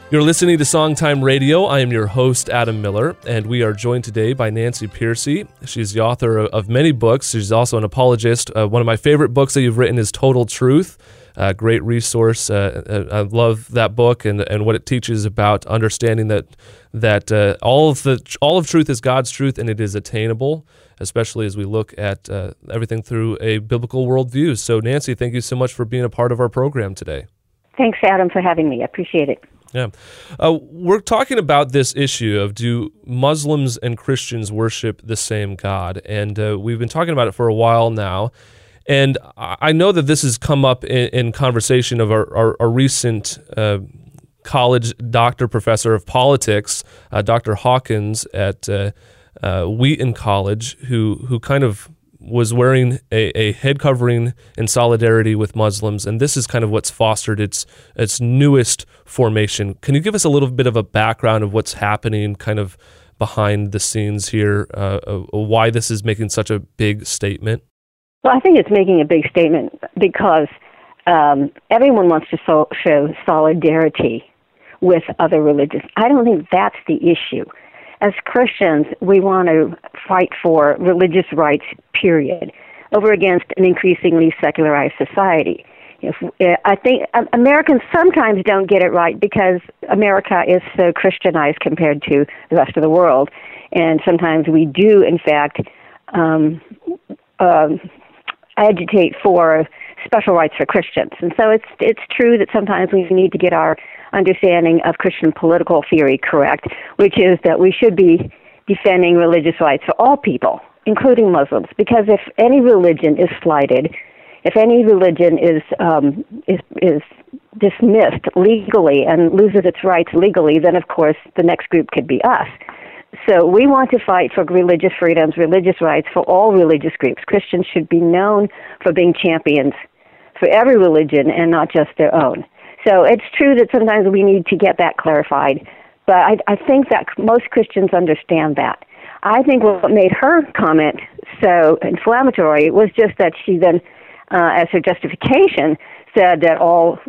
You're listening to Songtime Radio. I am your host, Adam Miller, and we are joined today by Nancy Pearcey. She's the author of many books. She's also an apologist. One of my favorite books that you've written is Total Truth. Great resource. I love that book and what it teaches about understanding that all of truth is God's truth, and it is attainable, especially as we look at everything through a biblical worldview. So, Nancy, thank you so much for being a part of our program today. Thanks, Adam, for having me. I appreciate it. Yeah. We're talking about this issue of, do Muslims and Christians worship the same God? And we've been talking about it for a while now. And I know that this has come up in conversation of our recent college doctor professor of politics, Dr. Hawkins at Wheaton College, who kind of was wearing a head covering in solidarity with Muslims, and this is kind of what's fostered its newest formation. Can you give us a little bit of a background of what's happening kind of behind the scenes here, why this is making such a big statement? Well, I think it's making a big statement because everyone wants to show solidarity with other religions. I don't think that's the issue. As Christians, we want to fight for religious rights, period, over against an increasingly secularized society. I think Americans sometimes don't get it right because America is so Christianized compared to the rest of the world, and sometimes we do, in fact, agitate for special rights for Christians. And so it's true that sometimes we need to get our understanding of Christian political theory correct, which is that we should be defending religious rights for all people, including Muslims, because if any religion is slighted, if any religion is dismissed legally and loses its rights legally, then of course the next group could be us. So we want to fight for religious freedoms, religious rights for all religious groups. Christians should be known for being champions for every religion and not just their own. So it's true that sometimes we need to get that clarified, but I think that most Christians understand that. I think what made her comment so inflammatory was just that she then, as her justification, said that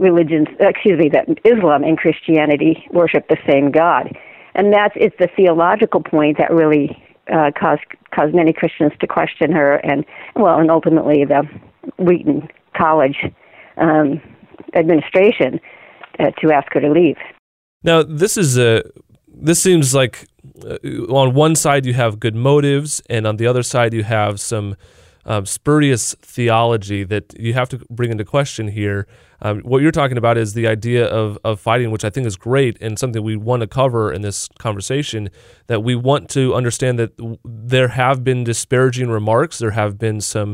that Islam and Christianity worship the same God. And it's the theological point that really caused many Christians to question her, and ultimately the Wheaton College administration to ask her to leave. Now, this seems like on one side you have good motives, and on the other side you have some spurious theology that you have to bring into question here. What you're talking about is the idea of fighting, which I think is great and something we want to cover in this conversation, that we want to understand that there have been disparaging remarks, there have been some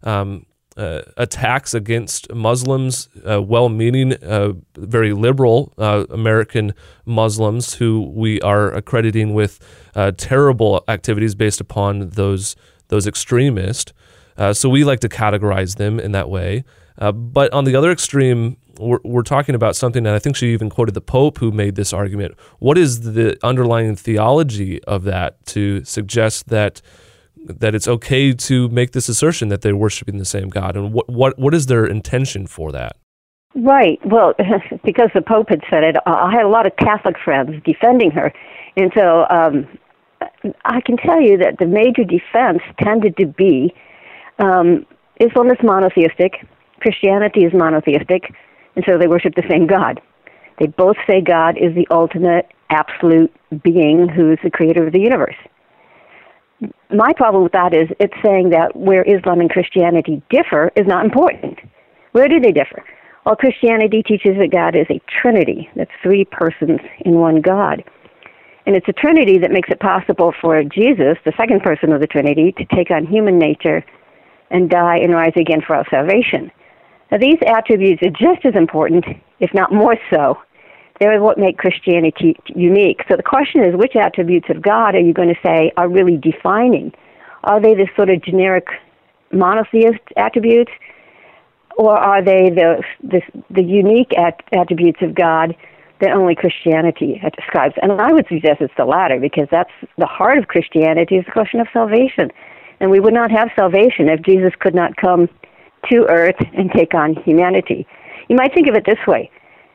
attacks against Muslims, well-meaning, very liberal American Muslims who we are accrediting with terrible activities based upon those extremists. So we like to categorize them in that way. But on the other extreme, we're talking about something that I think she even quoted the Pope who made this argument. What is the underlying theology of that to suggest that it's okay to make this assertion that they're worshiping the same God? And what is their intention for that? Right. Well, because the Pope had said it, I had a lot of Catholic friends defending her. And so I can tell you that the major defense tended to be Islam is monotheistic, Christianity is monotheistic, and so they worship the same God. They both say God is the ultimate, absolute being who is the creator of the universe. My problem with that is it's saying that where Islam and Christianity differ is not important. Where do they differ? Well, Christianity teaches that God is a trinity. That's three persons in one God. And it's a trinity that makes it possible for Jesus, the second person of the Trinity, to take on human nature and die and rise again for our salvation. Now, these attributes are just as important, if not more so. They're what make Christianity unique. So the question is, which attributes of God are you going to say are really defining? Are they the sort of generic monotheist attributes, or are they the unique attributes of God that only Christianity describes? And I would suggest it's the latter, because that's the heart of Christianity, is the question of salvation. And we would not have salvation if Jesus could not come to earth and take on humanity. You might think of it this way.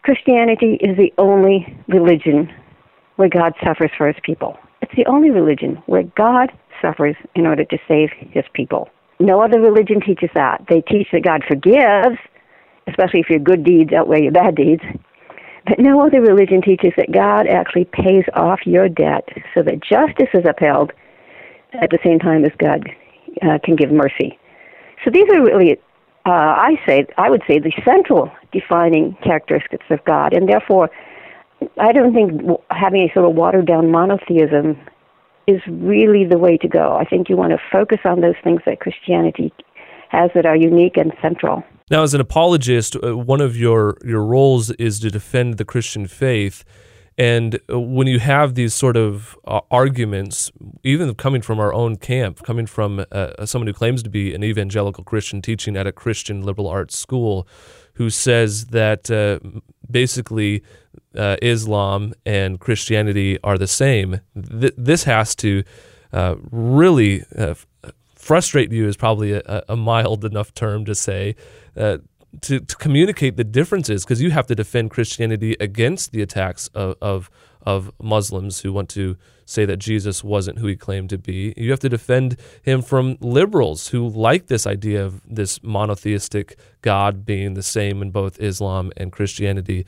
Christianity is the only religion where God suffers for his people. It's the only religion where God suffers in order to save his people. No other religion teaches that. They teach that God forgives, especially if your good deeds outweigh your bad deeds. But no other religion teaches that God actually pays off your debt so that justice is upheld at the same time as God can give mercy. So these are really, I would say, the central defining characteristics of God. And therefore, I don't think having a sort of watered-down monotheism is really the way to go. I think you want to focus on those things that Christianity has that are unique and central. Now, as an apologist, one of your roles is to defend the Christian faith. And when you have these sort of arguments, even coming from our own camp, coming from someone who claims to be an evangelical Christian teaching at a Christian liberal arts school, who says that basically Islam and Christianity are the same, this has to really frustrate you is probably a mild enough term to say, to communicate the differences, because you have to defend Christianity against the attacks of Muslims who want to say that Jesus wasn't who he claimed to be. You have to defend him from liberals who like this idea of this monotheistic God being the same in both Islam and Christianity.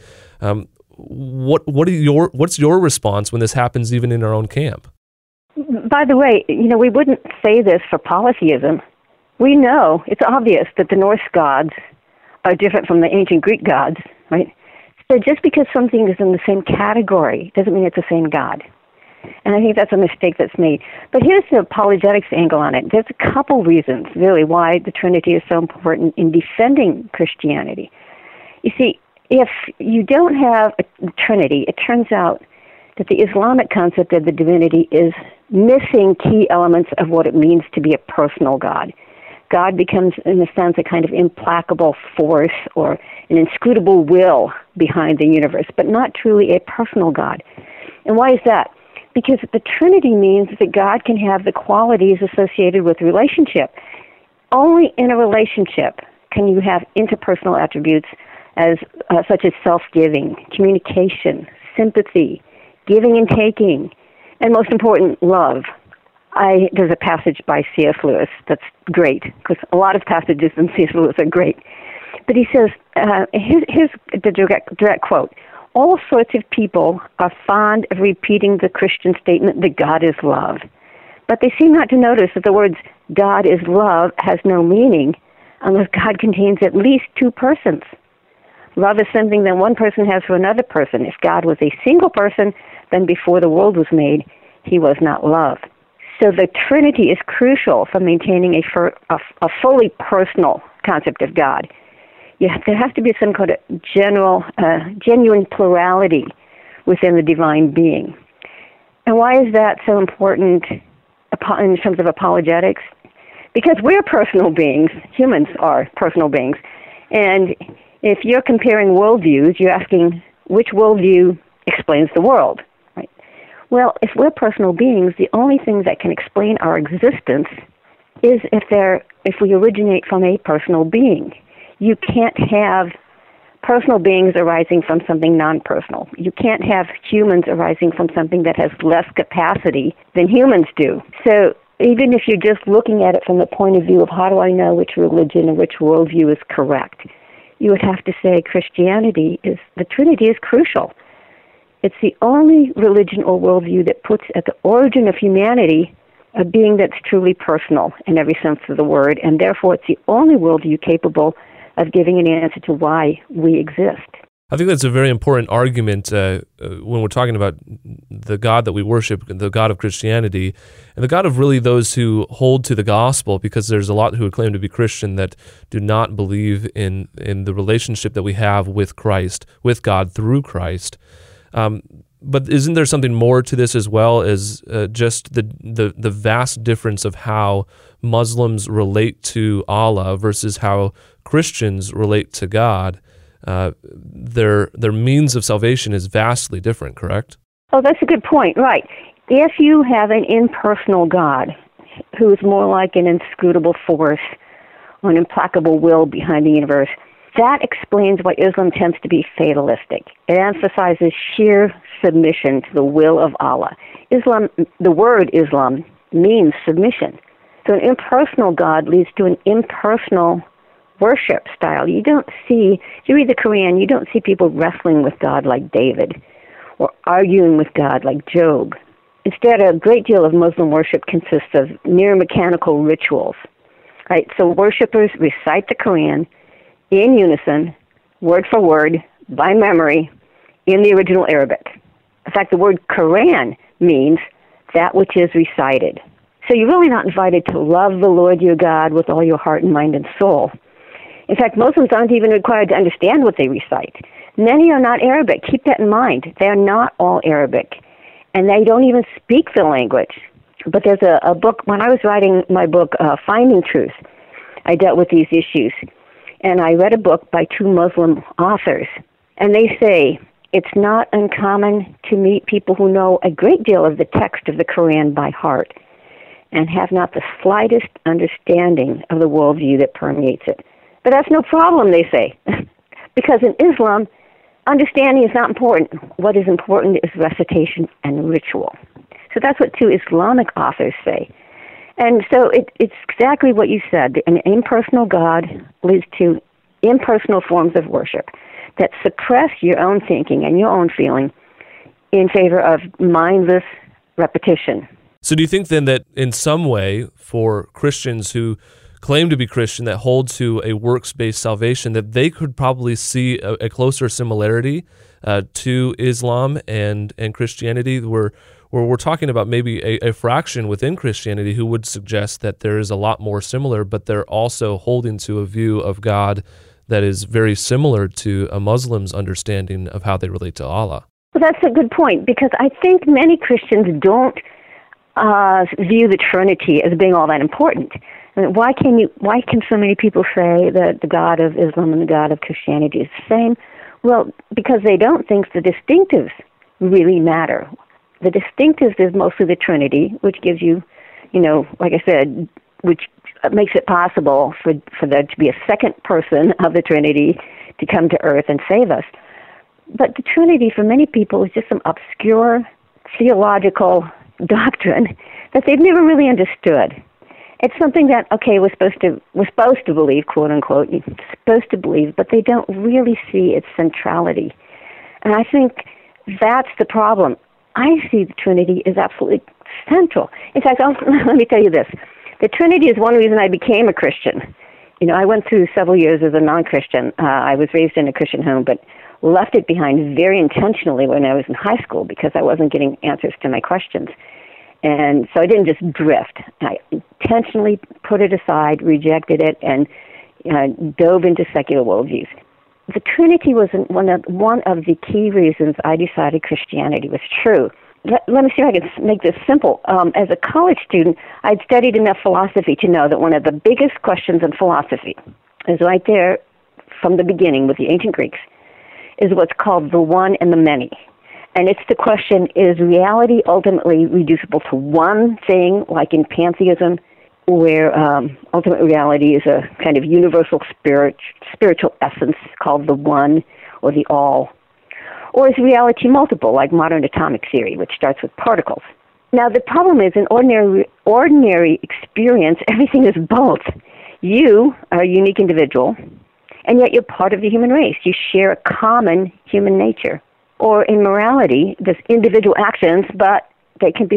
What's your response when this happens even in our own camp? By the way, we wouldn't say this for polytheism. We know, it's obvious that the Norse gods are different from the ancient Greek gods, right? So just because something is in the same category doesn't mean it's the same God. And I think that's a mistake that's made. But here's the apologetics angle on it. There's a couple reasons, really, why the Trinity is so important in defending Christianity. You see, if you don't have a Trinity, it turns out that the Islamic concept of the divinity is missing key elements of what it means to be a personal God. God becomes, in a sense, a kind of implacable force or an inscrutable will behind the universe, but not truly a personal God. And why is that? Because the Trinity means that God can have the qualities associated with relationship. Only in a relationship can you have interpersonal attributes such as self-giving, communication, sympathy, giving and taking, and most important, love. There's a passage by C.S. Lewis that's great, because a lot of passages in C.S. Lewis are great. But he says, here's the direct quote, "All sorts of people are fond of repeating the Christian statement that God is love. But they seem not to notice that the words God is love has no meaning unless God contains at least two persons. Love is something that one person has for another person. If God was a single person, then before the world was made, he was not love." So the Trinity is crucial for maintaining a fully personal concept of God. There has to be some kind of genuine plurality within the divine being. And why is that so important in terms of apologetics? Because we're personal beings. Humans are personal beings. And if you're comparing worldviews, you're asking which worldview explains the world. Well, if we're personal beings, the only thing that can explain our existence is if we originate from a personal being. You can't have personal beings arising from something non-personal. You can't have humans arising from something that has less capacity than humans do. So even if you're just looking at it from the point of view of how do I know which religion or which worldview is correct, you would have to say the Trinity is crucial. It's the only religion or worldview that puts at the origin of humanity a being that's truly personal in every sense of the word, and therefore it's the only worldview capable of giving an answer to why we exist. I think that's a very important argument when we're talking about the God that we worship, the God of Christianity, and the God of really those who hold to the gospel, because there's a lot who would claim to be Christian that do not believe in the relationship that we have with Christ, with God through Christ. But isn't there something more to this as well as just the vast difference of how Muslims relate to Allah versus how Christians relate to God? Their means of salvation is vastly different, correct? Oh, that's a good point, right. If you have an impersonal God who is more like an inscrutable force or an implacable will behind the universe, That explains why Islam tends to be fatalistic. It emphasizes sheer submission to the will of Allah. Islam, the word Islam, means submission. So an impersonal God leads to an impersonal worship style. You read the Quran, you don't see people wrestling with God like David or arguing with God like Job. Instead, a great deal of Muslim worship consists of near mechanical rituals. Right? So worshippers recite the Quran in unison, word for word, by memory, in the original Arabic. In fact, the word Quran means that which is recited. So you're really not invited to love the Lord your God with all your heart and mind and soul. In fact, Muslims aren't even required to understand what they recite. Many are not Arabic. Keep that in mind. They are not all Arabic. And they don't even speak the language. But there's a book, when I was writing my book, Finding Truth, I dealt with these issues. And I read a book by two Muslim authors. And they say, it's not uncommon to meet people who know a great deal of the text of the Quran by heart and have not the slightest understanding of the worldview that permeates it. But that's no problem, they say, because in Islam, understanding is not important. What is important is recitation and ritual. So that's what two Islamic authors say. And so it's exactly what you said. An impersonal God leads to impersonal forms of worship that suppress your own thinking and your own feeling in favor of mindless repetition. So do you think then that in some way for Christians who claim to be Christian that hold to a works-based salvation, that they could probably see a closer similarity to Islam and Christianity, where we're talking about maybe a fraction within Christianity who would suggest that there is a lot more similar, but they're also holding to a view of God that is very similar to a Muslim's understanding of how they relate to Allah? Well, that's a good point, because I think many Christians don't view the Trinity as being all that important. I mean, why can so many people say that the God of Islam and the God of Christianity is the same? Well, because they don't think the distinctives really matter. The distinctives is mostly the Trinity, which gives you, like I said, which makes it possible for there to be a second person of the Trinity to come to earth and save us. But the Trinity, for many people, is just some obscure theological doctrine that they've never really understood. It's something that, we're supposed to believe, quote unquote, supposed to believe, but they don't really see its centrality. And I think that's the problem. I see the Trinity as absolutely central. In fact, let me tell you this. The Trinity is one reason I became a Christian. I went through several years as a non-Christian. I was raised in a Christian home, but left it behind very intentionally when I was in high school because I wasn't getting answers to my questions. And so I didn't just drift. I intentionally put it aside, rejected it, and dove into secular worldviews. The Trinity was one of the key reasons I decided Christianity was true. Let me see if I can make this simple. As a college student, I'd studied enough philosophy to know that one of the biggest questions in philosophy is right there from the beginning with the ancient Greeks, is what's called the one and the many. And it's the question, is reality ultimately reducible to one thing, like in pantheism, where ultimate reality is a kind of universal spiritual essence called the one or the all? Or is reality multiple, like modern atomic theory, which starts with particles? Now, the problem is, in ordinary experience, everything is both. You are a unique individual, and yet you're part of the human race. You share a common human nature. Or in morality, there's individual actions, but they can be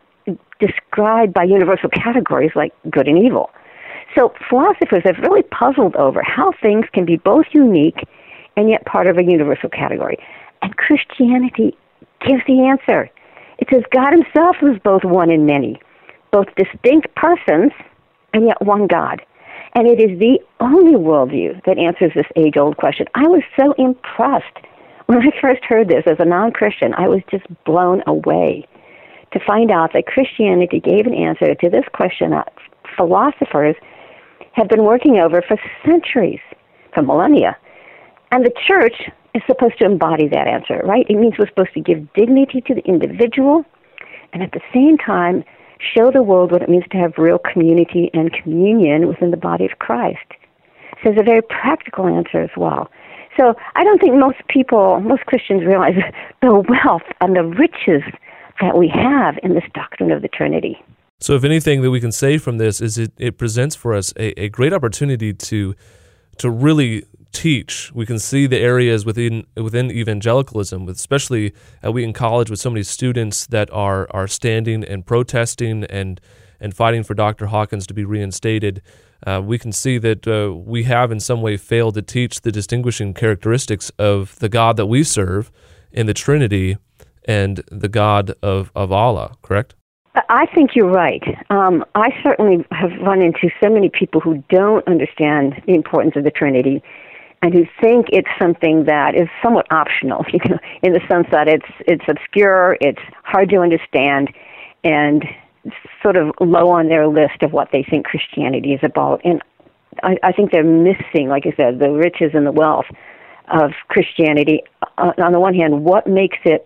described by universal categories like good and evil. So philosophers have really puzzled over how things can be both unique and yet part of a universal category. And Christianity gives the answer. It says God himself is both one and many, both distinct persons and yet one God. And it is the only worldview that answers this age-old question. I was so impressed. When I first heard this as a non-Christian, I was just blown away to find out that Christianity gave an answer to this question that philosophers have been working over for centuries, for millennia. And the church is supposed to embody that answer, right? It means we're supposed to give dignity to the individual and at the same time show the world what it means to have real community and communion within the body of Christ. So it's a very practical answer as well. So I don't think most Christians realize the wealth and the riches that we have in this doctrine of the Trinity. So if anything that we can say from this is it presents for us a great opportunity to really teach. We can see the areas within evangelicalism, especially at Wheaton College, with so many students that are standing and protesting and fighting for Dr. Hawkins to be reinstated. We can see that we have in some way failed to teach the distinguishing characteristics of the God that we serve in the Trinity and the God of Allah, correct? I think you're right. I certainly have run into so many people who don't understand the importance of the Trinity and who think it's something that is somewhat optional, in the sense that it's obscure, it's hard to understand, and sort of low on their list of what they think Christianity is about. And I think they're missing, like I said, the riches and the wealth of Christianity. On the one hand, what makes it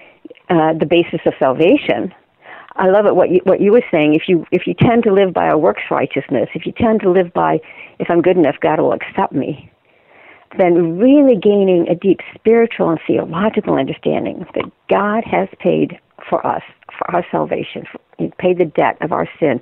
the basis of salvation? I love it what you were saying. If you tend to live by our works righteousness, if you tend to live by, if I'm good enough, God will accept me, then really gaining a deep spiritual and theological understanding that God has paid for us, for our salvation, He paid the debt of our sin.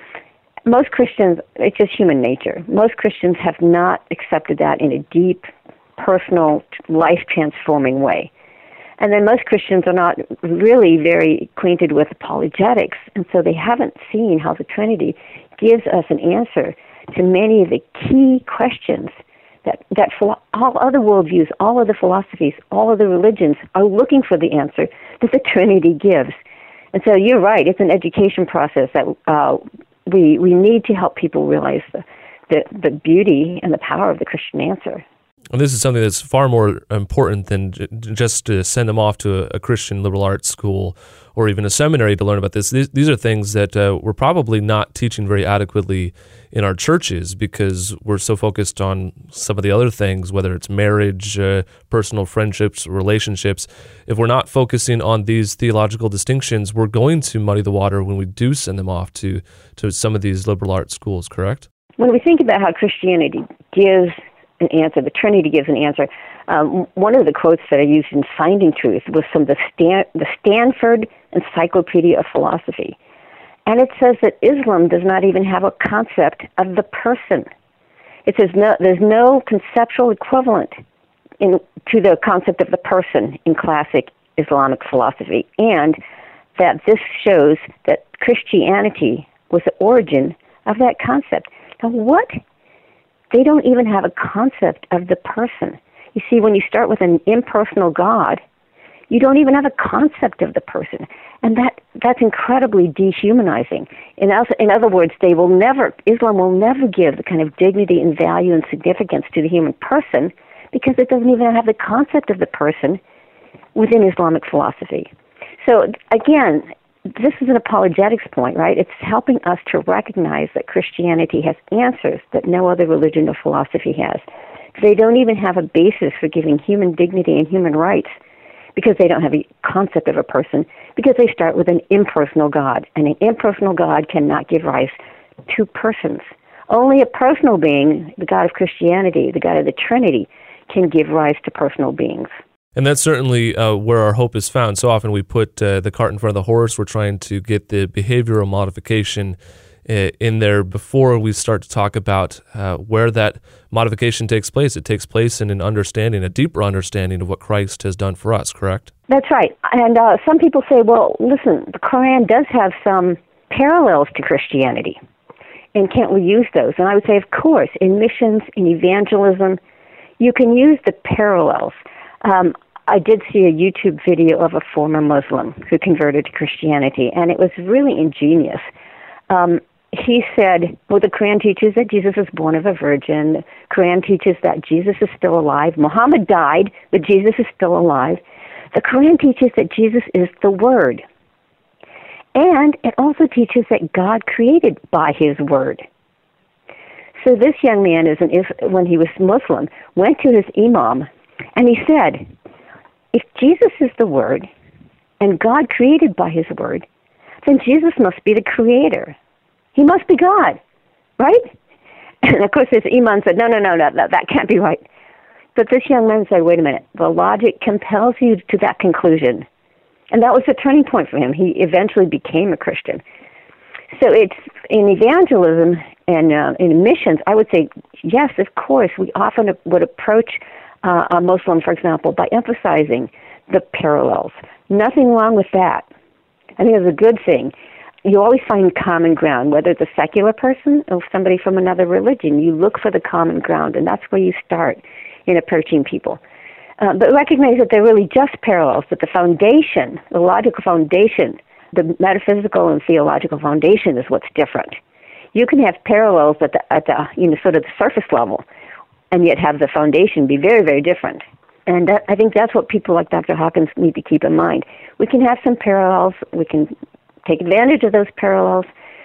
Most Christians, it's just human nature. Most Christians have not accepted that in a deep, personal, life-transforming way. And then most Christians are not really very acquainted with apologetics, and so they haven't seen how the Trinity gives us an answer to many of the key questions that all other worldviews, all other philosophies, all other religions are looking for the answer that the Trinity gives. And so you're right, it's an education process that we need to help people realize the beauty and the power of the Christian answer. And this is something that's far more important than just to send them off to a Christian liberal arts school or even a seminary to learn about this. These are things that we're probably not teaching very adequately in our churches because we're so focused on some of the other things, whether it's marriage, personal friendships, relationships. If we're not focusing on these theological distinctions, we're going to muddy the water when we do send them off to some of these liberal arts schools, correct? When we think about how Christianity gives an answer, the Trinity gives an answer. One of the quotes that I used in Finding Truth was from the Stanford Encyclopedia of Philosophy. And it says that Islam does not even have a concept of the person. It says there's no conceptual equivalent to the concept of the person in classic Islamic philosophy, and that this shows that Christianity was the origin of that concept. Now, what? They don't even have a concept of the person. You see, when you start with an impersonal God, you don't even have a concept of the person. And that's incredibly dehumanizing. In other words, Islam will never give the kind of dignity and value and significance to the human person because it doesn't even have the concept of the person within Islamic philosophy. So again, this is an apologetics point, right? It's helping us to recognize that Christianity has answers that no other religion or philosophy has. They don't even have a basis for giving human dignity and human rights because they don't have a concept of a person, because they start with an impersonal God, and an impersonal God cannot give rise to persons. Only a personal being, the God of Christianity, the God of the Trinity, can give rise to personal beings. And that's certainly where our hope is found. So often we put the cart in front of the horse. We're trying to get the behavioral modification in there before we start to talk about where that modification takes place. It takes place in an understanding, a deeper understanding of what Christ has done for us, correct? That's right. And some people say, well, listen, the Quran does have some parallels to Christianity, and can't we use those? And I would say, of course, in missions, in evangelism, you can use the parallels. I did see a YouTube video of a former Muslim who converted to Christianity, and it was really ingenious. He said, well, the Quran teaches that Jesus was born of a virgin. The Quran teaches that Jesus is still alive. Muhammad died, but Jesus is still alive. The Quran teaches that Jesus is the Word. And it also teaches that God created by His Word. So this young man, when he was Muslim, went to his imam, and he said, if Jesus is the Word and God created by His Word, then Jesus must be the Creator. He must be God, right? And of course, this imam said, no, that can't be right. But this young man said, wait a minute, the logic compels you to that conclusion. And that was the turning point for him. He eventually became a Christian. So it's in evangelism and in missions, I would say, yes, of course, we often would approach a Muslim, for example, by emphasizing the parallels. Nothing wrong with that. I think it's a good thing. You always find common ground, whether it's a secular person or somebody from another religion. You look for the common ground, and that's where you start in approaching people. But recognize that they're really just parallels, that the foundation, the logical foundation, the metaphysical and theological foundation is what's different. You can have parallels at the sort of the surface level, and yet have the foundation be very, very different. And I think that's what people like Dr. Hawkins need to keep in mind. We can have some parallels. We can take advantage of those parallels,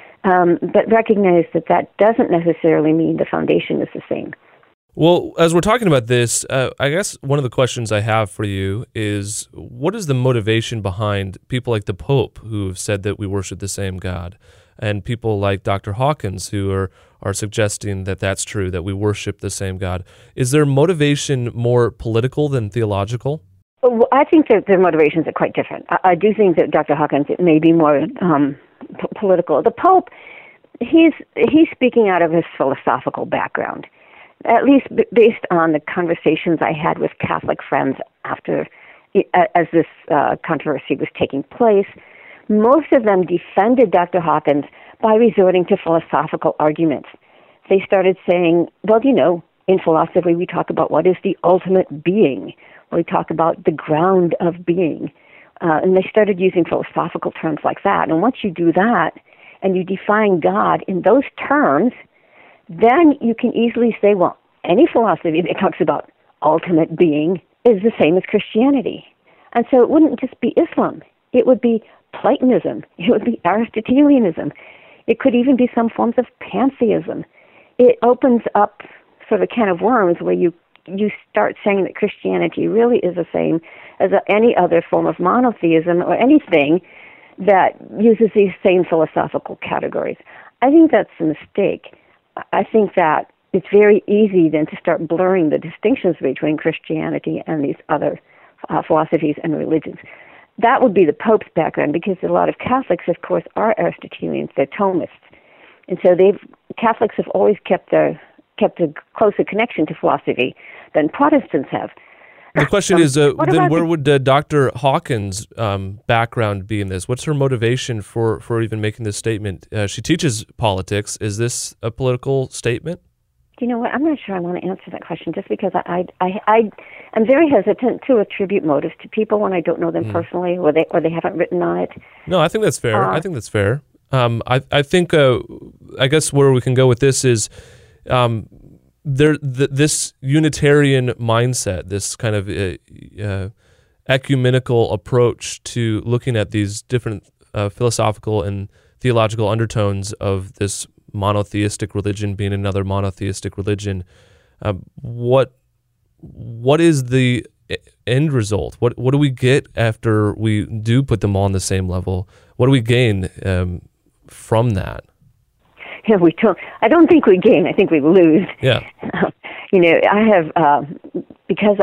but recognize that doesn't necessarily mean the foundation is the same. Well, as we're talking about this, I guess one of the questions I have for you is, what is the motivation behind people like the Pope who have said that we worship the same God, and people like Dr. Hawkins who are suggesting that that's true, that we worship the same God? Is their motivation more political than theological? Well, I think that their motivations are quite different. I do think that Dr. Hawkins may be more political. The Pope, he's speaking out of his philosophical background, at least based on the conversations I had with Catholic friends after, as this controversy was taking place. Most of them defended Dr. Hawkins by resorting to philosophical arguments. They started saying, well, in philosophy we talk about what is the ultimate being. We talk about the ground of being. And they started using philosophical terms like that. And once you do that, and you define God in those terms, then you can easily say, well, any philosophy that talks about ultimate being is the same as Christianity. And so it wouldn't just be Islam. It would be Platonism. It would be Aristotelianism. It could even be some forms of pantheism. It opens up sort of a can of worms where you start saying that Christianity really is the same as any other form of monotheism or anything that uses these same philosophical categories. I think that's a mistake. I think that it's very easy then to start blurring the distinctions between Christianity and these other philosophies and religions. That would be the Pope's background, because a lot of Catholics, of course, are Aristotelians. They're Thomists. And so Catholics have always kept a closer connection to philosophy than Protestants have. The question is, then where would Dr. Hawkins' background be in this? What's her motivation for even making this statement? She teaches politics. Is this a political statement? You know what? I'm not sure I want to answer that question, just because I'm very hesitant to attribute motives to people when I don't know them personally, or they haven't written on it. No, I think that's fair. I think that's fair. I think I guess where we can go with this is this Unitarian mindset, this kind of ecumenical approach to looking at these different philosophical and theological undertones of this monotheistic religion being another monotheistic religion. What is the end result? What do we get after we do put them all on the same level? What do we gain from that? Yeah, I don't think we gain. I think we lose. Yeah. I have because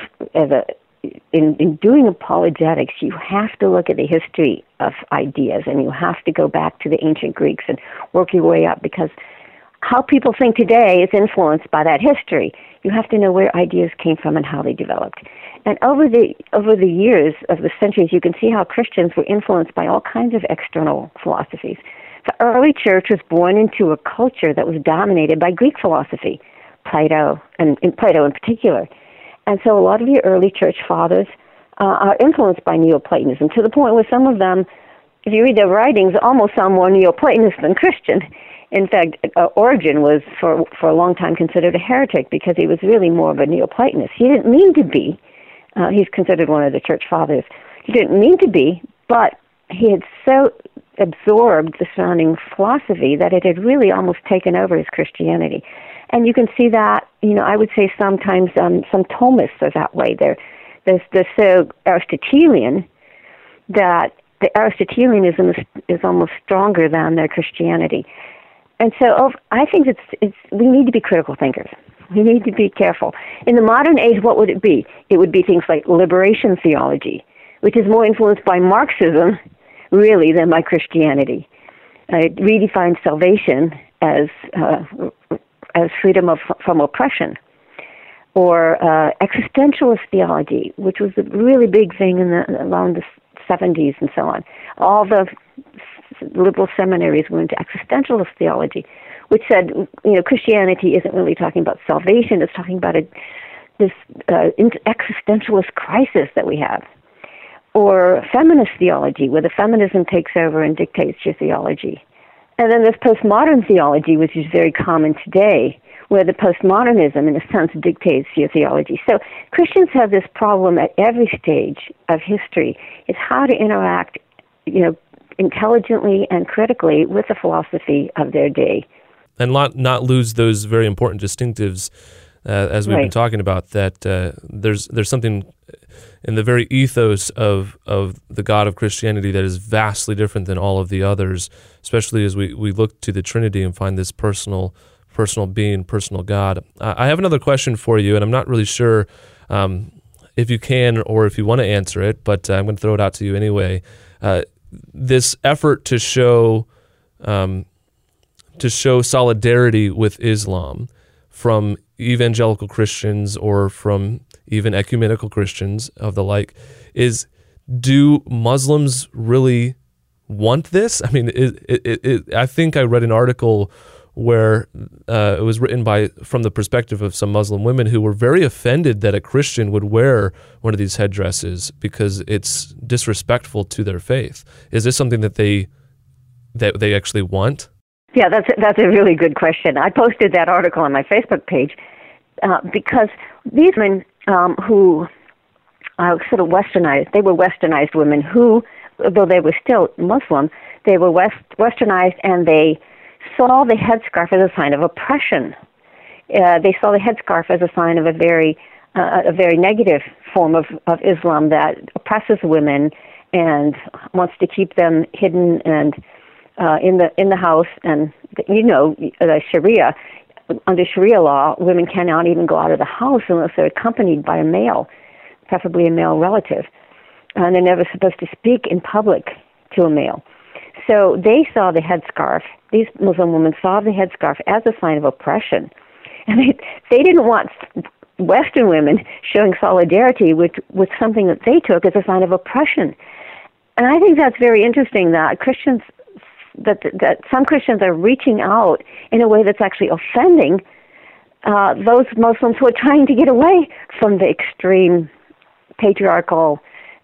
in doing apologetics, you have to look at the history of ideas, and you have to go back to the ancient Greeks and work your way up, because how people think today is influenced by that history. You have to know where ideas came from and how they developed. And over the years of the centuries, you can see how Christians were influenced by all kinds of external philosophies. The early church was born into a culture that was dominated by Greek philosophy, Plato in particular. And so a lot of the early church fathers are influenced by Neoplatonism, to the point where some of them, if you read their writings, almost sound more Neoplatonist than Christian. In fact, Origen was for a long time considered a heretic, because he was really more of a Neoplatonist. He didn't mean to be. He's considered one of the church fathers. He didn't mean to be, but he had so absorbed the surrounding philosophy that it had really almost taken over his Christianity. And you can see that, I would say sometimes some Thomists are that way. They're so Aristotelian that the Aristotelianism is almost stronger than their Christianity. And so I think we need to be critical thinkers. We need to be careful. In the modern age, what would it be? It would be things like liberation theology, which is more influenced by Marxism, really, than by Christianity. It redefines salvation as freedom from oppression. Or existentialist theology, which was a really big thing around the 70s and so on. All the liberal seminaries went into existentialist theology, which said, Christianity isn't really talking about salvation, it's talking about this existentialist crisis that we have. Or feminist theology, where the feminism takes over and dictates your theology. And then there's postmodern theology, which is very common today, where the postmodernism, in a sense, dictates your theology. So Christians have this problem at every stage of history. It's how to interact, intelligently and critically with the philosophy of their day. And not lose those very important distinctives, as we've been talking about, that there's something in the very ethos of the God of Christianity that is vastly different than all of the others, especially as we look to the Trinity and find this personal being, personal God. I have another question for you, and I'm not really sure if you can or if you want to answer it, but I'm going to throw it out to you anyway. This effort to show solidarity with Islam from evangelical Christians or from even ecumenical Christians of the like, do Muslims really want this? I mean, I think I read an article where it was written from the perspective of some Muslim women who were very offended that a Christian would wear one of these headdresses because it's disrespectful to their faith. Is this something that they actually want? Yeah, that's a really good question. I posted that article on my Facebook page because these women who are sort of westernized, they were westernized women who, though they were still Muslim, they were westernized, and they saw the headscarf as a sign of oppression. They saw the headscarf as a sign of a very negative form of Islam that oppresses women and wants to keep them hidden and in the house. And Sharia, under Sharia law, women cannot even go out of the house unless they're accompanied by a male, preferably a male relative, and they're never supposed to speak in public to a male. So they saw the headscarf. These Muslim women saw the headscarf as a sign of oppression. And they didn't want Western women showing solidarity with something that they took as a sign of oppression. And I think that's very interesting that Christians, that some Christians are reaching out in a way that's actually offending those Muslims who are trying to get away from the extreme patriarchal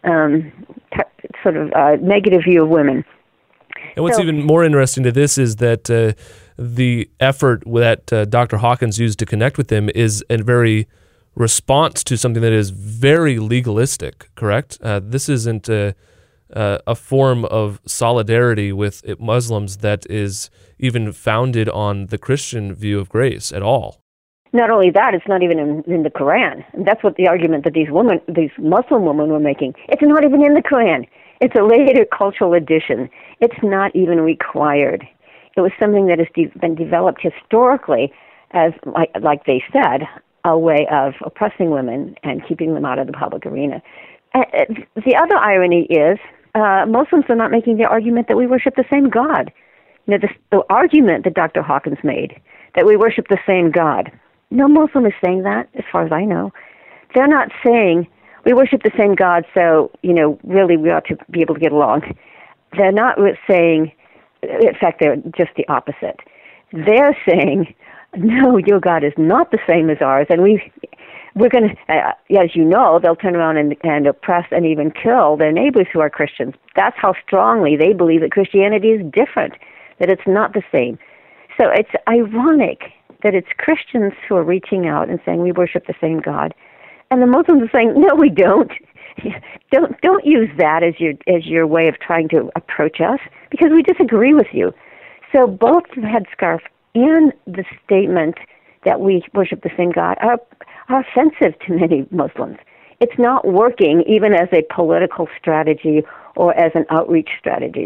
negative view of women. And what's even more interesting to this is that the effort that Dr. Hawkins used to connect with them is a very response to something that is very legalistic, correct? This isn't a form of solidarity with Muslims that is even founded on the Christian view of grace at all. Not only that, it's not even in the Quran. And that's what the argument that these Muslim women were making. It's not even in the Quran. It's a later cultural addition. It's not even required. It was something that has been developed historically as, like they said, a way of oppressing women and keeping them out of the public arena. The other irony is Muslims are not making the argument that we worship the same God. The argument that Dr. Hawkins made, that we worship the same God, no Muslim is saying that, as far as I know. They're not saying we worship the same God, so, really we ought to be able to get along. They're not saying, in fact, they're just the opposite. They're saying, no, your God is not the same as ours, and we're going to, as you know, they'll turn around and oppress and even kill their neighbors who are Christians. That's how strongly they believe that Christianity is different, that it's not the same. So it's ironic that it's Christians who are reaching out and saying we worship the same God, and the Muslims are saying, no, we don't. Don't use that as your way of trying to approach us, because we disagree with you. So both the headscarf and the statement that we worship the same God are offensive to many Muslims. It's not working even as a political strategy or as an outreach strategy.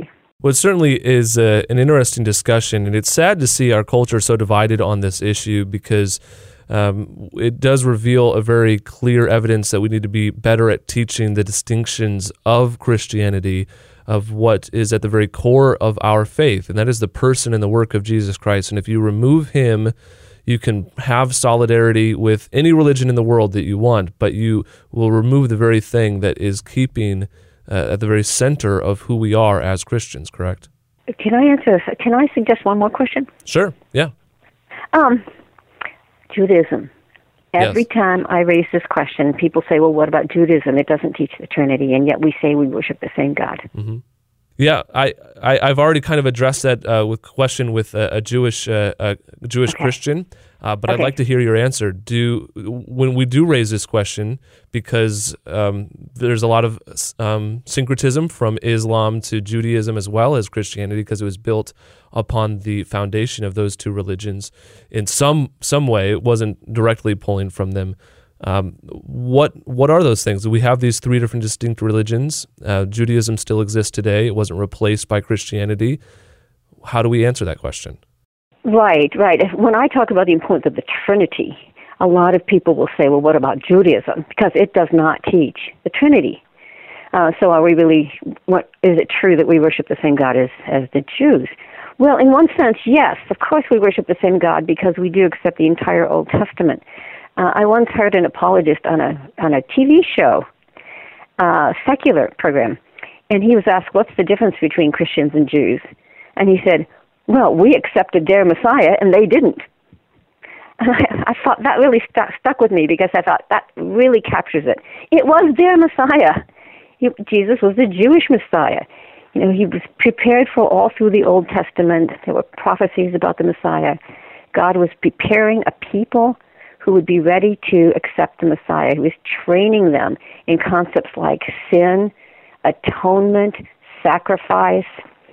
Well, it certainly is an interesting discussion, and it's sad to see our culture so divided on this issue because it does reveal a very clear evidence that we need to be better at teaching the distinctions of Christianity, of what is at the very core of our faith, and that is the person and the work of Jesus Christ. And if you remove him, you can have solidarity with any religion in the world that you want, but you will remove the very thing that is keeping at the very center of who we are as Christians, correct? Can I suggest one more question? Sure, yeah. Judaism. Every Yes. time I raise this question, people say, well, what about Judaism? It doesn't teach the Trinity, and yet we say we worship the same God. Mm-hmm. Yeah, I've already kind of addressed that with question with a Jewish Christian, but I'd like to hear your answer. When we do raise this question, because there's a lot of syncretism from Islam to Judaism as well as Christianity, because it was built upon the foundation of those two religions in some way. It wasn't directly pulling from them. What are those things? We have these three different distinct religions. Judaism still exists today. It wasn't replaced by Christianity. How do we answer that question? Right. When I talk about the importance of the Trinity, a lot of people will say, well, what about Judaism? Because it does not teach the Trinity. So is it true that we worship the same God as the Jews? Well, in one sense, yes. Of course we worship the same God because we do accept the entire Old Testament. I once heard an apologist on a TV show, secular program, and he was asked, what's the difference between Christians and Jews? And he said, well, we accepted their Messiah, and they didn't. And I thought that really stuck with me because I thought that really captures it. It was their Messiah. Jesus was the Jewish Messiah. He was prepared for all through the Old Testament. There were prophecies about the Messiah. God was preparing a people who would be ready to accept the Messiah. He was training them in concepts like sin, atonement, sacrifice,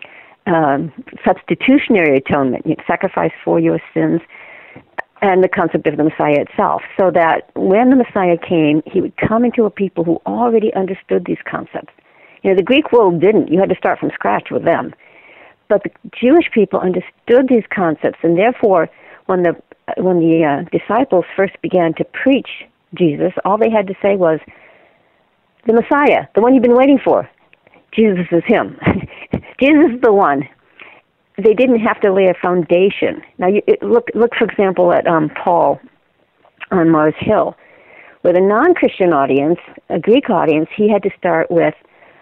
substitutionary atonement, sacrifice for your sins, and the concept of the Messiah itself, so that when the Messiah came, he would come into a people who already understood these concepts. The Greek world didn't. You had to start from scratch with them. But the Jewish people understood these concepts, and therefore, when the disciples first began to preach Jesus, all they had to say was, the Messiah, the one you've been waiting for. Jesus is him. Jesus is the one. They didn't have to lay a foundation. Now, look, for example, at Paul on Mars Hill. With a non-Christian audience, a Greek audience, he had to start with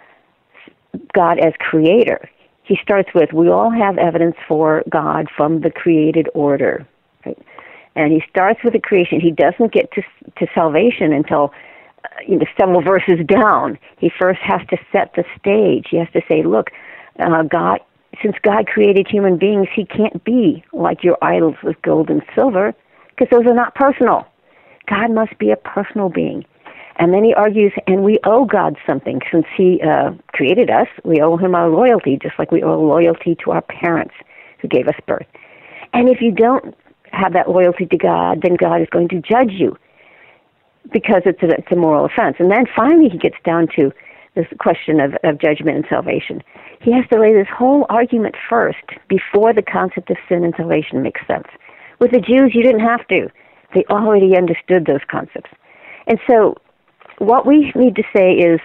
God as creator. He starts with, we all have evidence for God from the created order. Right? And he starts with the creation. He doesn't get to salvation until several verses down. He first has to set the stage. He has to say, look, since God created human beings, he can't be like your idols with gold and silver, because those are not personal. God must be a personal being. And then he argues, and we owe God something. Since he created us, we owe him our loyalty, just like we owe loyalty to our parents who gave us birth. And if you don't have that loyalty to God, then God is going to judge you because it's a moral offense. And then finally he gets down to this question of judgment and salvation. He has to lay this whole argument first before the concept of sin and salvation makes sense. With the Jews, you didn't have to. They already understood those concepts. And so what we need to say is,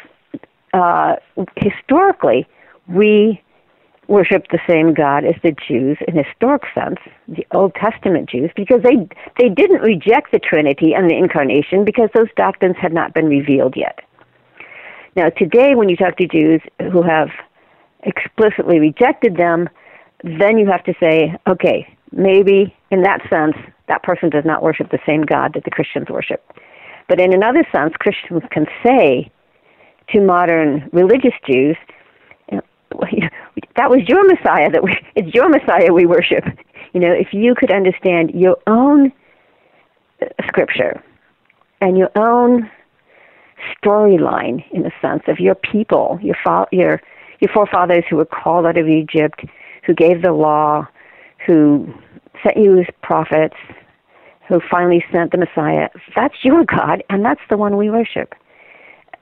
historically, we worship the same God as the Jews in historic sense, the Old Testament Jews, because they didn't reject the Trinity and the Incarnation because those doctrines had not been revealed yet. Now, today, when you talk to Jews who have explicitly rejected them, then you have to say, okay, maybe in that sense, that person does not worship the same God that the Christians worship. But in another sense, Christians can say to modern religious Jews, that was your Messiah. It's your Messiah we worship. If you could understand your own scripture and your own storyline, in a sense, of your people, your forefathers who were called out of Egypt, who gave the law, who sent you as prophets, who finally sent the Messiah. That's your God, and that's the one we worship.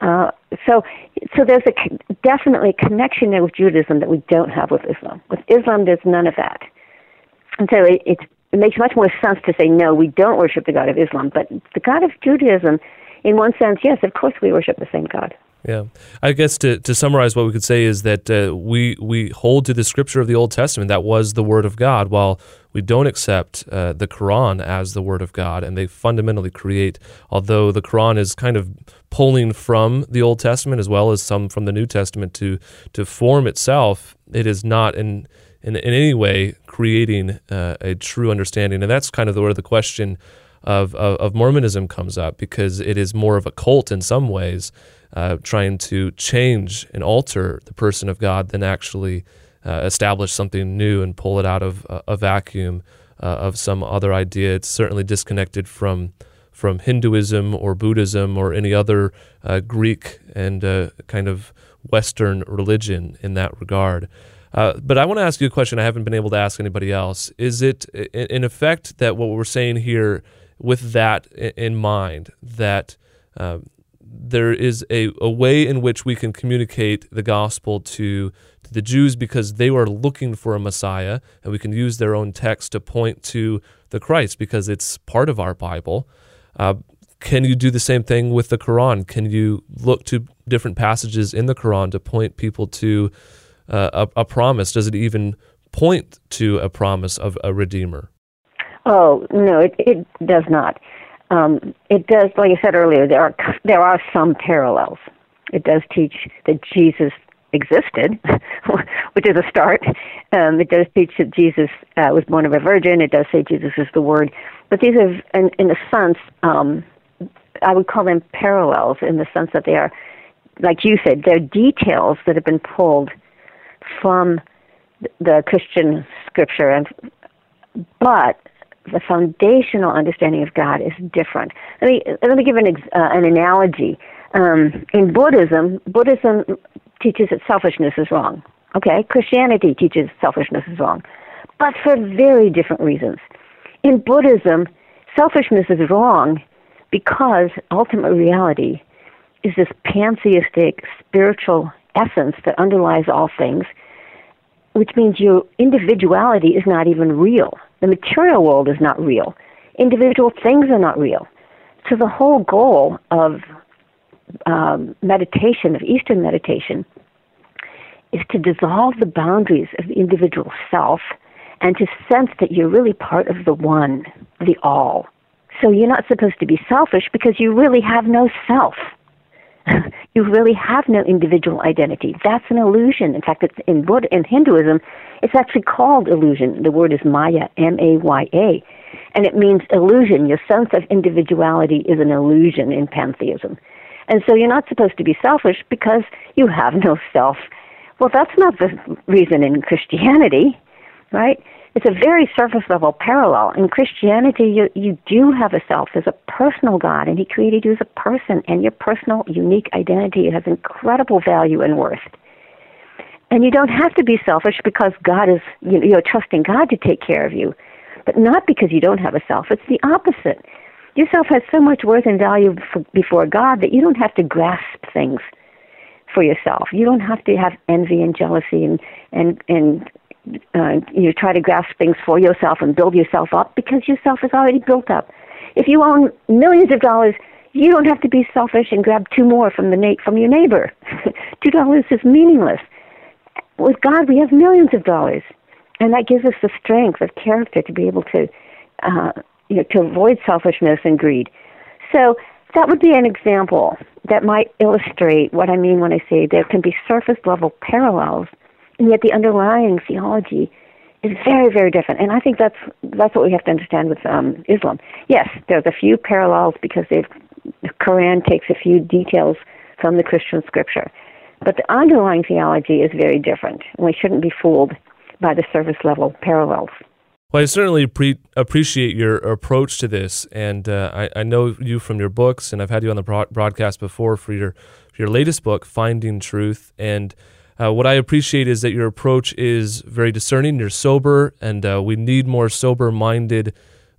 So there's definitely a connection there with Judaism that we don't have with Islam. With Islam, there's none of that. And so it makes much more sense to say, no, we don't worship the God of Islam. But the God of Judaism, in one sense, yes, of course we worship the same God. Yeah. I guess to summarize what we could say is that we hold to the scripture of the Old Testament that was the Word of God, while we don't accept the Quran as the Word of God, and they fundamentally create, although the Quran is kind of pulling from the Old Testament as well as some from the New Testament to form itself, it is not in any way creating a true understanding. And that's kind of where the question of Mormonism comes up, because it is more of a cult in some ways, trying to change and alter the person of God than actually establish something new and pull it out of a vacuum of some other idea. It's certainly disconnected from Hinduism or Buddhism or any other Greek and kind of Western religion in that regard. But I want to ask you a question I haven't been able to ask anybody else. Is it in effect that what we're saying here, with that in mind, that there is a way in which we can communicate the gospel to the Jews because they were looking for a Messiah, and we can use their own text to point to the Christ because it's part of our Bible? Can you do the same thing with the Quran? Can you look to different passages in the Quran to point people to a promise? Does it even point to a promise of a Redeemer? Oh, no, it does not. It does, like I said earlier, there are some parallels. It does teach that Jesus existed, which is a start. It does teach that Jesus was born of a virgin. It does say Jesus is the Word. But these are, in a sense, I would call them parallels in the sense that they are, like you said, they're details that have been pulled from the Christian scripture, but the foundational understanding of God is different. Let me give an analogy. In Buddhism teaches that selfishness is wrong. Okay, Christianity teaches selfishness is wrong, but for very different reasons. In Buddhism, selfishness is wrong because ultimate reality is this pantheistic spiritual essence that underlies all things, which means your individuality is not even real. The material world is not real. Individual things are not real. So the whole goal of meditation, of Eastern meditation, is to dissolve the boundaries of the individual self and to sense that you're really part of the one, the all. So you're not supposed to be selfish because you really have no self. You really have no individual identity. That's an illusion. In fact, it's in Hinduism, it's actually called illusion. The word is Maya, M-A-Y-A, and it means illusion. Your sense of individuality is an illusion in pantheism. And so you're not supposed to be selfish because you have no self. Well, that's not the reason in Christianity, right? It's a very surface-level parallel. In Christianity, you do have a self. There's a personal God, and He created you as a person, and your personal, unique identity has incredible value and worth. And you don't have to be selfish because God is, you're trusting God to take care of you, but not because you don't have a self. It's the opposite. Your self has so much worth and value before God that you don't have to grasp things for yourself. You don't have to have envy and jealousy and you try to grasp things for yourself and build yourself up because yourself is already built up. If you own millions of dollars, you don't have to be selfish and grab two more from your neighbor. $2 is meaningless. With God, we have millions of dollars, and that gives us the strength of character to be able to, to avoid selfishness and greed. So that would be an example that might illustrate what I mean when I say there can be surface-level parallels, and yet the underlying theology is very, very different. And I think that's what we have to understand with Islam. Yes, there's a few parallels because the Quran takes a few details from the Christian scripture. But the underlying theology is very different, and we shouldn't be fooled by the surface-level parallels. Well, I certainly appreciate your approach to this, and I know you from your books, and I've had you on the broadcast before for your latest book, Finding Truth, and what I appreciate is that your approach is very discerning, you're sober, and we need more sober-minded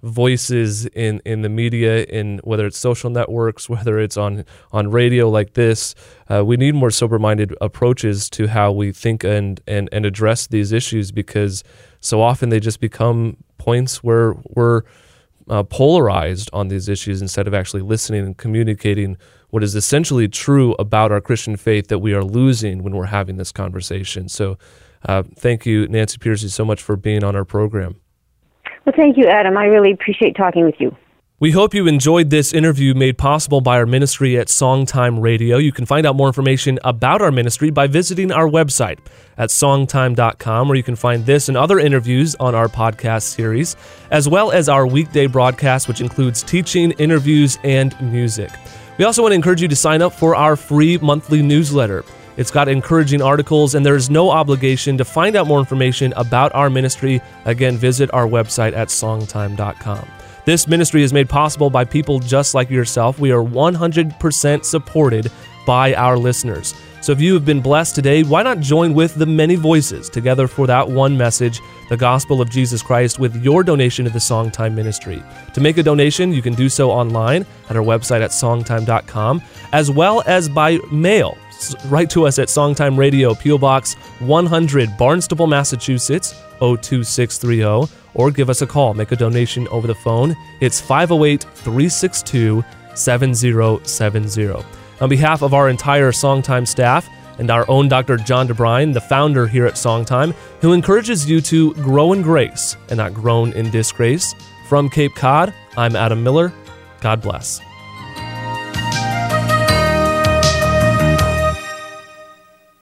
voices in the media, in whether it's social networks, whether it's on radio like this. We need more sober-minded approaches to how we think and address these issues, because so often they just become points where we're polarized on these issues instead of actually listening and communicating what is essentially true about our Christian faith that we are losing when we're having this conversation. So thank you, Nancy Pearcey, so much for being on our program. Well, thank you, Adam. I really appreciate talking with you. We hope you enjoyed this interview made possible by our ministry at Songtime Radio. You can find out more information about our ministry by visiting our website at songtime.com, where you can find this and other interviews on our podcast series, as well as our weekday broadcast, which includes teaching, interviews, and music. We also want to encourage you to sign up for our free monthly newsletter. It's got encouraging articles, and there is no obligation. To find out more information about our ministry, again, visit our website at songtime.com. This ministry is made possible by people just like yourself. We are 100% supported by our listeners. So if you have been blessed today, why not join with the many voices together for that one message, the gospel of Jesus Christ, with your donation to the Songtime ministry. To make a donation, you can do so online at our website at songtime.com, as well as by mail. Write to us at Songtime Radio, P.O. Box 100, Barnstable, Massachusetts, 02630, or give us a call. Make a donation over the phone. It's 508-362-7070. On behalf of our entire Songtime staff and our own Dr. John DeBrine, the founder here at Songtime, who encourages you to grow in grace and not groan in disgrace, from Cape Cod, I'm Adam Miller. God bless.